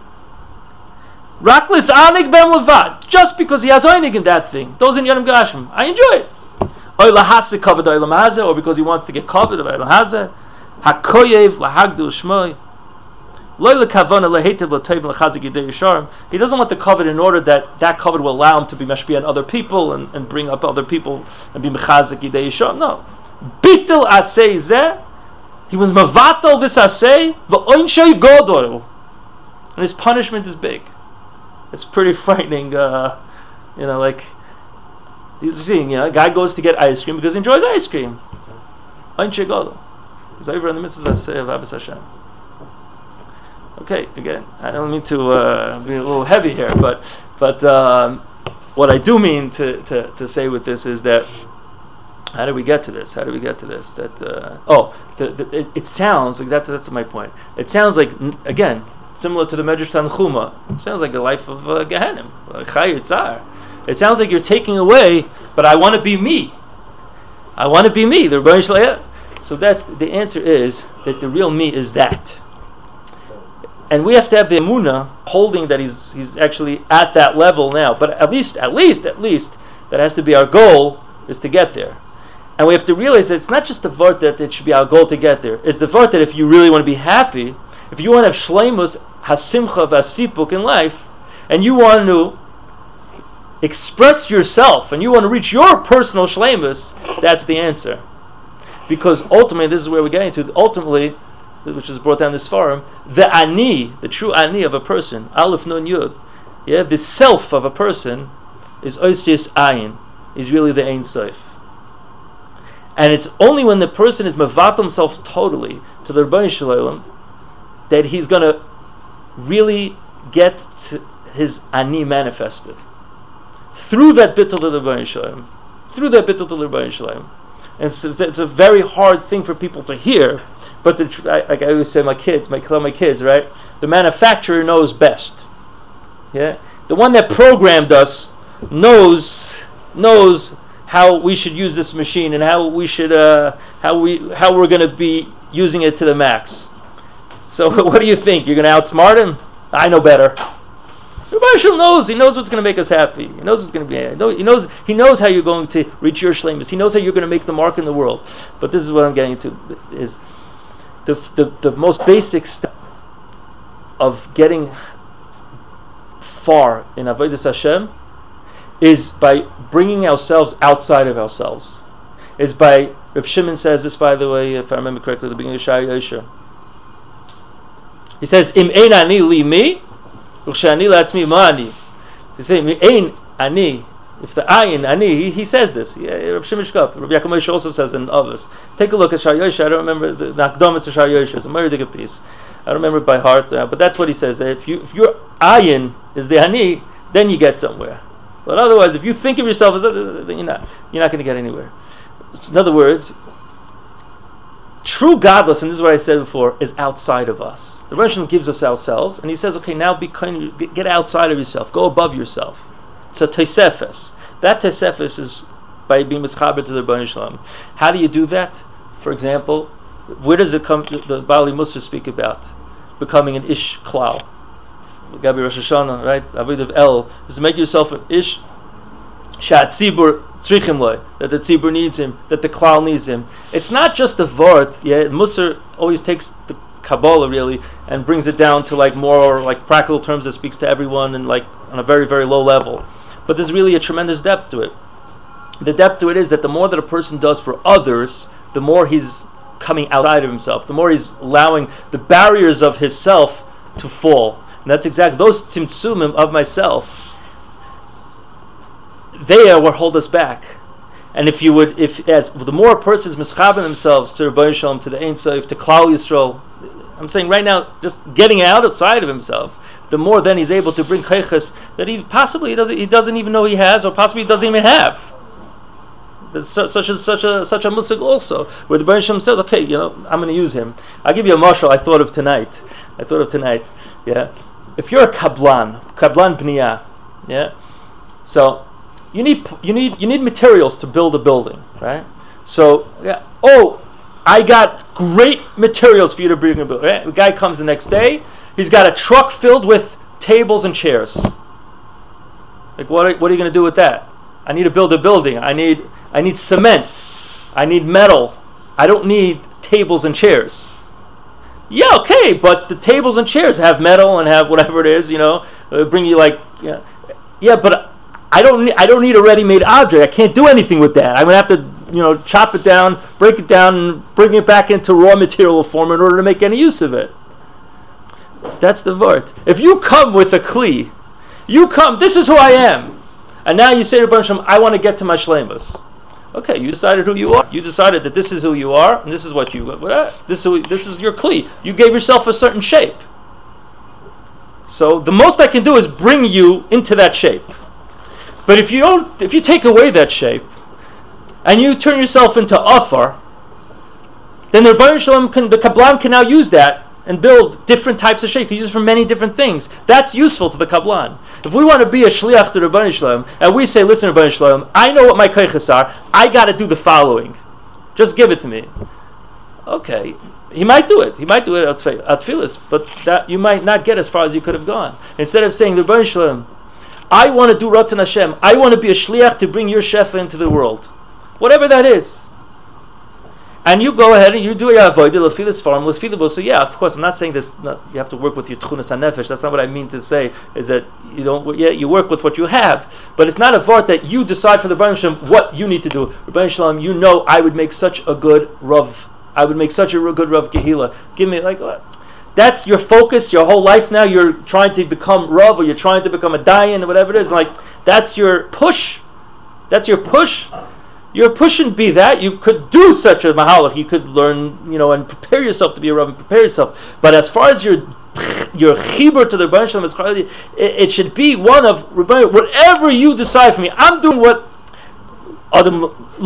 Raklis anig bem levad, just because he has oinig in that thing. Those inyanim agashmim, I enjoy it. Or because he wants to get covered of Olam Hazeh, Hakoyev lahagdil shmoi. He doesn't want the covet in order that covet will allow him to be mashpia on other people and bring up other people and be mechazik yidei yishar. No, bitul asay zeh. He was mavatal this asay v'oinshay godol, and his punishment is big. It's pretty frightening. Like. He's seeing, a guy goes to get ice cream because he enjoys ice cream. He's over in the midst of Avos Hashem. Okay, again, I don't mean to be a little heavy here, but what I do mean to say with this is that, how did we get to this? It sounds like that's my point. It sounds like, again, similar to the Medrash Tanchuma. It sounds like the life of Gehenim, Chai Yitzar. It sounds like you're taking away, but I want to be me. I want to be me. The Rebbeinu Shalom. So that's the answer, is that the real me is that. And we have to have the emunah holding that he's actually at that level now. But at least that has to be our goal, is to get there. And we have to realize that it's not just the vart that it should be our goal to get there. It's the vart that if you really want to be happy, if you want to have shleimus, hasimcha, vasipuk in life, and you want to express yourself, and you want to reach your personal shleimus, that's the answer. Because ultimately, this is where we're getting to, ultimately, which is brought down this forum, the ani, the true ani of a person, Aleph Nun Yud, yeah, the self of a person is Oisius Ayin, is really the Ein Sof. And it's only when the person is mevat himself totally to the Rebbeinu Shalom that he's going to really get to his ani manifested through that bittul to the Rebbeinu Shalom, through that bittul to the Rebbeinu Shalom. And it's a very hard thing for people to hear, but like I always say, my kids, right? The manufacturer knows best. Yeah, the one that programmed us knows how we should use this machine and how we should how we're going to be using it to the max. So what do you think? You're going to outsmart him? I know better. Rebbeinu knows. He knows what's going to make us happy. He knows what's going to be. He knows how you're going to reach your shleimus. He knows how you're going to make the mark in the world. But this is what I'm getting to: is the most basic step of getting far in Avodas Hashem is by bringing ourselves outside of ourselves. Is by Reb Shimon says this, by the way, if I remember correctly, at the beginning of Shai Yosher. He says, "Im ein ani li mi." He says, ani. If the ayin ani, he says this. Rav Shimon Shkop, Rabbi Yaakov Moshe also says in Avos. Take a look at Shar Yosher. I don't remember the Nakdom to Shar Yosher. It's a very good piece. I don't remember it by heart, but that's what he says. That if your ayin is the ani, then you get somewhere. But otherwise, if you think of yourself as then you're not going to get anywhere. In other words, true godless, and this is what I said before, is outside of us. The Rebbe gives us ourselves, and he says, okay, now get outside of yourself, go above yourself. It's a tesefes. That tesefes is by being mischaber to the Rebbeinu Shalom. How do you do that? For example, where does it come? The Bali Musar speak about becoming an ish klal. Gabi Rosh Hashanah, right? Avodah of El is to make yourself an ish shat tzibur tzrichim loy, that the tzibur needs him, that the klal needs him. It's not just a vort. Yeah, Musar always takes the Kabbalah really and brings it down to like more like practical terms that speaks to everyone and like on a very, very low level. But there's really a tremendous depth to it. The depth to it is that the more that a person does for others, the more he's coming outside of himself, the more he's allowing the barriers of his self to fall. And that's exactly those tzimtzumim of myself. They are what hold us back. And if the more a person is mischaben themselves to Rebbeinu Shalom, to the Ein Sof, to Klal Yisrael, I'm saying right now, just getting outside of himself, the more then he's able to bring keiches that he possibly he doesn't even know he has, or possibly he doesn't even have. There's such a musig also, where the Rebbeinu Shalom says, okay, I'm going to use him. I'll give you a mashal I thought of tonight. Yeah, if you're a kablan bniyah, yeah, so you need materials to build a building, right? So yeah, I got great materials for you to bring a building. Right? The guy comes the next day. He's got a truck filled with tables and chairs. Like what are you going to do with that? I need to build a building. I need cement. I need metal. I don't need tables and chairs. Yeah, okay, but the tables and chairs have metal and have whatever it is, bring you like, yeah, but I don't need a ready-made object. I can't do anything with that. I'm going to have to, chop it down, break it down, and bring it back into raw material form in order to make any use of it. That's the vort. If you come with a kli, this is who I am, and now you say to Rebbeinu Shalom, I want to get to my shleimus. Okay, you decided who you are. You decided that this is who you are, and this is what you. This is your kli. You gave yourself a certain shape. So the most I can do is bring you into that shape. But if you take away that shape, and you turn yourself into Afar, then the Rebbeinu Shalom the Kablan can now use that and build different types of shape. You can use it for many different things. That's useful to the Kablan. If we want to be a shliach to Rebbeinu Shalom, and we say, listen, Rebbeinu Shalom, I know what my keiches are. I got to do the following. Just give it to me. Okay, he might do it. He might do it at tefillas, but that you might not get as far as you could have gone. Instead of saying, Rebbeinu Shalom, I want to do Ratzon Hashem. I want to be a shliach to bring your shefa into the world. Whatever that is. And you go ahead and you do your avodah, lefilas farm, lefilas. So yeah, of course, I'm not saying this. You have to work with your tchunas hanefesh. That's not what I mean to say. Is that you don't? Yeah, you work with what you have, but it's not a vort that you decide for the Rebbeinu Shalom what you need to do. Rebbeinu Shalom, I would make such a good rav. I would make such a real good Rav Kehila. Give me that's your focus, your whole life now. You're trying to become Rav, or you're trying to become a Dayan, or whatever it is. Like, that's your push. That's your push. Your push shouldn't be that. You could do such a mahalach. You could learn, and prepare yourself to be a Rav and prepare yourself. But as far as your chibur to the Rebbeinu Shalom, it should be one of, whatever you decide for me. I'm doing what I'm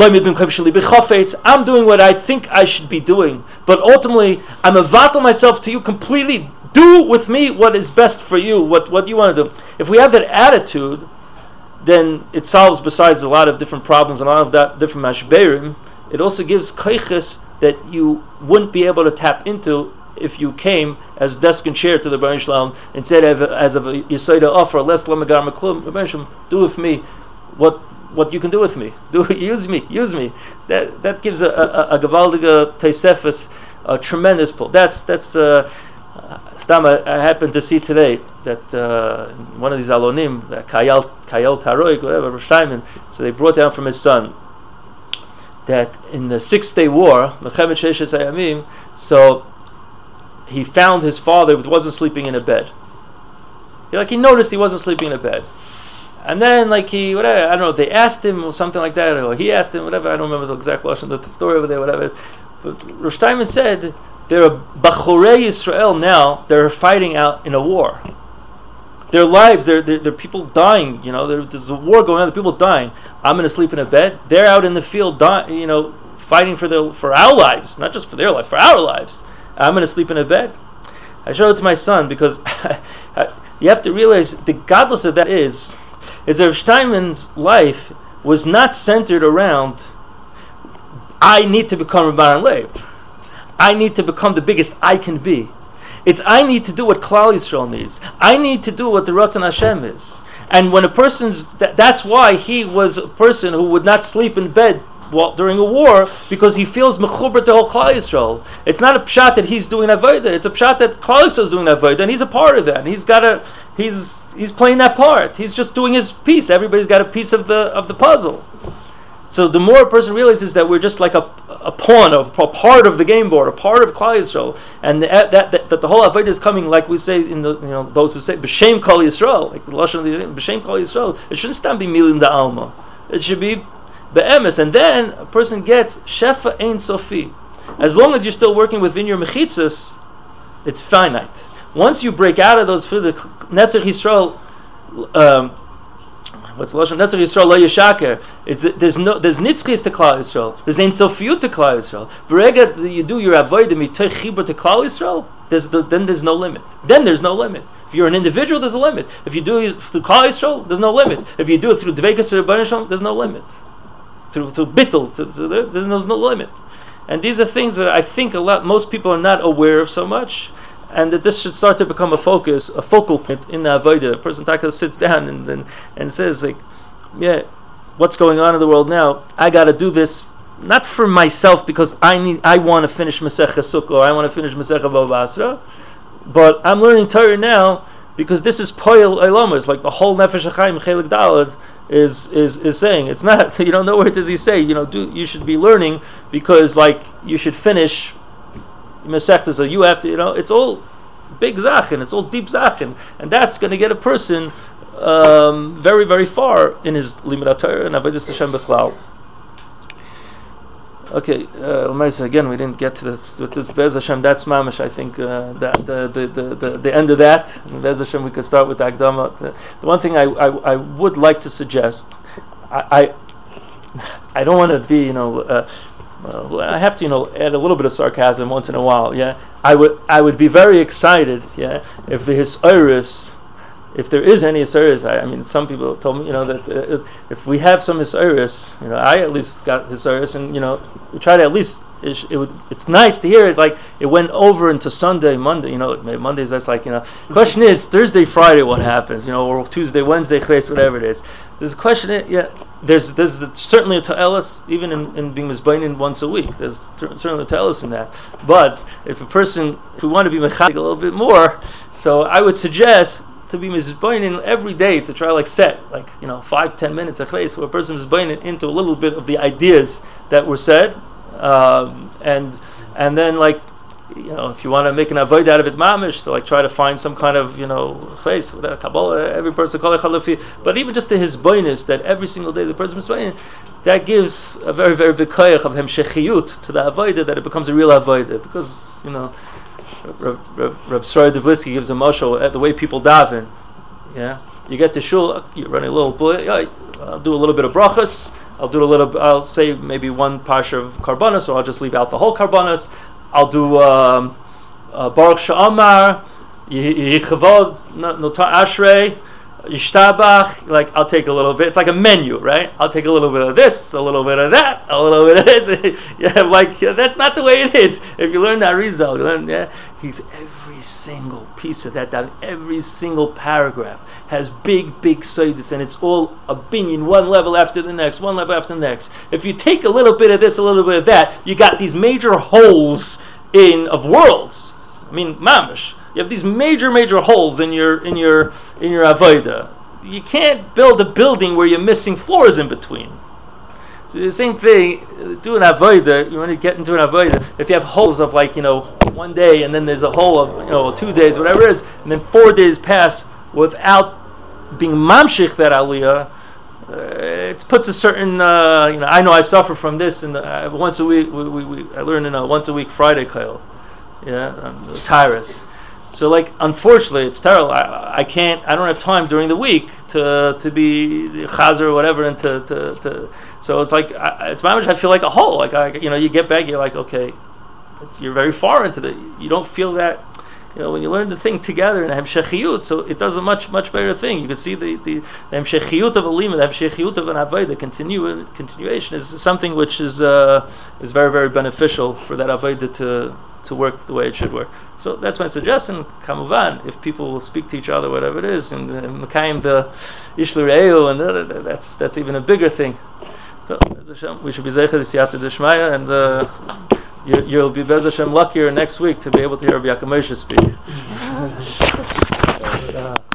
doing what I think I should be doing, but ultimately I'm avatal myself to you completely. Do with me what is best for you, what you want to do. If we have that attitude, then it solves, besides a lot of different problems and a lot of that different mashberim, it also gives koiches that you wouldn't be able to tap into if you came as desk and chair to the Rebbeinu Shalom instead of as of a Yisoida offer, less lamagar maklum. Rebbeinu Shalom, do with me what you can do with me. Use me. That gives a gewaldige teisefes, a tremendous pull. That's Stam, I happened to see today that one of these alonim, Kayal Taroik, whatever, Rosh Hashanah, so they brought down from his son that in the 6-day war, Mechavit Sheshes Hayamim, so he found his father wasn't sleeping in a bed. He noticed he wasn't sleeping in a bed. And then, whatever, I don't know, they asked him or something like that, or he asked him, whatever, I don't remember the exact lashon, the story over there, whatever it is. But Rosh Hashanah said, there are Bachorei Yisrael now, they're fighting out in a war. Their lives, they're people dying, there's a war going on, the people dying. I'm going to sleep in a bed. They're out in the field, fighting for our lives, not just for their life, for our lives. I'm going to sleep in a bed. I showed it to my son because you have to realize the godless of that is Rav Steinman's life was not centered around, I need to become Rabban Leib. I need to become the biggest I can be. It's I need to do what Klal Yisrael needs. I need to do what the Ratzon Hashem is. And when a person's, that's why he was a person who would not sleep in bed during a war, because he feels mechuber to whole Klal Yisrael. It's not a pshat that he's doing avodah. It's a pshat that Klal Yisrael is doing avodah, and he's a part of that. And he's playing that part. He's just doing his piece. Everybody's got a piece of the puzzle. So the more a person realizes that we're just like a pawn, a part of the game board, a part of Klal Yisrael, and that the whole avodah is coming, like we say in the those who say b'shem Klal Yisrael, like the lashon of the b'shem Klal Yisrael. It shouldn't stand be milim da alma. It should be be'emes, and then a person gets shefa ein sofi. As long as you're still working within your mechitzas, it's finite. Once you break out of those for the Netzach Yisrael, what's lashon Netzach Yisrael lo yishaker? There's nitzchis to Klal Yisrael. There's ein sofiyut to Klal Yisrael. Berega that you do your avodah mitoch chibur to Klal Yisrael, then there's no limit. Then there's no limit. If you're an individual, there's a limit. If you do it through Klal Yisrael, there's no limit. If you do it through Dveikus Rebbeinu Shalom, there's no limit. Through bittul, there's no limit. And these are things that I think most people are not aware of so much, and that this should start to become a focal point in the avodah. A person sits down and says, what's going on in the world now? I got to do this not for myself because I want to finish Masechah Sukkah or I want to finish Masechah Bava Basra, but I'm learning Torah now because this is Poyel Eilama. It's like the whole Nefesh HaChaim Chelik Daled is saying. It's not, nowhere does he say, you should be learning because you should finish Masechta, so you have to, it's all big Zachin, it's all deep Zachin, and that's going to get a person very, very far in his Limud HaTorah and Avodas Hashem B'chlal. Okay, again, we didn't get to this with this Bez Hashem. That's mamish. I think that the end of that. Bez Hashem, we could start with the Akdama. The one thing I would like to suggest, I don't want to be I have to add a little bit of sarcasm once in a while. Yeah, I would be very excited. Yeah, if the Hisoris, if there is any Hisoris, I mean, some people told me, that if we have some Hisoris, I at least got Hisoris, and we try to at least. It's nice to hear it. Like it went over into Sunday, Monday. Mondays. That's question is Thursday, Friday. What happens? Or Tuesday, Wednesday, whatever it is. There's a question. There's certainly a ta'elis even in being mizbainin once a week. There's certainly a ta'elis in that. But if we want to be mechanik a little bit more, so I would suggest to be mizbainin every day to try set 5-10 minutes a chayes where a person is mizbainin into a little bit of the ideas that were said. And and then like, if you want to make an avoid out of it, mamish, to like try to find some kind of face with Kabbalah, every person call it chalafi. But even just the hisboinus that every single day the person is praying, that gives a very very big koyach of hemshechiyut to the avodah, that it becomes a real avodah. Because Reb Sroy Devlisky gives a mashal at the way people daven. Yeah, you get to shul, you're running a little. I'll do a little bit of brachas. I'll say maybe one parsha of karbanos, or I'll just leave out the whole karbanos. I'll do Baruch Sha'amar, Yichavod, Notar Ashrei, Yishtabach. Like, I'll take a little bit. It's like a menu, right? I'll take a little bit of this, a little bit of that, a little bit of this. That's not the way it is. If you learn that Arizal, he's every single piece of that, every single paragraph has big soidus, and it's all a binyan, one level after the next, one level after the next. If you take a little bit of this, a little bit of that, you got these major holes of worlds. I mean, mamish. You have these major holes in your avodah. You can't build a building where you're missing floors in between. So the same thing, do an avodah. You want to get into an avodah. If you have holes of 1 day, and then there's a hole of 2 days, whatever it is, and then 4 days pass without being mamshich that aliyah, it puts a certain. I know I suffer from this, and once a week I learn in a once a week Friday kyle, tyrus. So unfortunately, it's terrible. I can't. I don't have time during the week to be chazer or whatever, and to. So it's it's mamish. I feel like a hole. You get back, you're like, okay, you're very far into you don't feel that. When you learn the thing together in hemshechiyut, so it does a much better thing. You can see the hemshechiyut of a lima, the hemshechiyut of an avodah, the continuation is something which is very very beneficial for that avodah to work the way it should work. So that's my suggestion. Kamuvan, if people will speak to each other, whatever it is, and Mekayim the Ishlu and that's even a bigger thing. So we should be zeicha d'siyata d'shmaya, and you'll be Bez Hashem luckier next week to be able to hear Rabbi Yaakov Moshe speak.